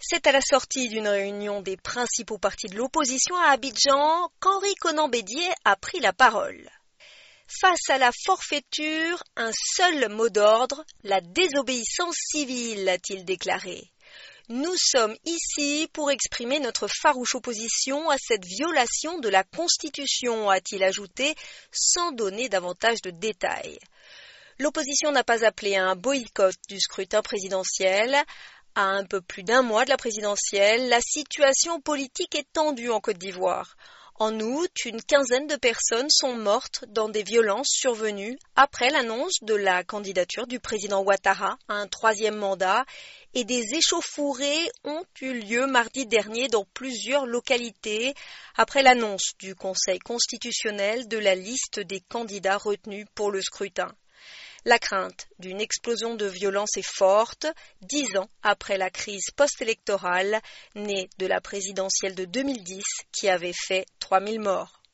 C'est à la sortie d'une réunion des principaux partis de l'opposition à Abidjan qu'Henri Konan Bédié a pris la parole. Face à la forfaiture, un seul mot d'ordre, la désobéissance civile, a-t-il déclaré. Nous sommes ici pour exprimer notre farouche opposition à cette violation de la Constitution, a-t-il ajouté, sans donner davantage de détails. L'opposition n'a pas appelé à un boycott du scrutin présidentiel. À un peu plus d'un mois de la présidentielle, la situation politique est tendue en Côte d'Ivoire. En août, une quinzaine de personnes sont mortes dans des violences survenues après l'annonce de la candidature du président Ouattara à un troisième mandat et des échauffourées ont eu lieu mardi dernier dans plusieurs localités après l'annonce du Conseil constitutionnel de la liste des candidats retenus pour le scrutin. La crainte d'une explosion de violence est forte, 10 ans après la crise post-électorale née de la présidentielle de 2010 qui avait fait 3000 morts.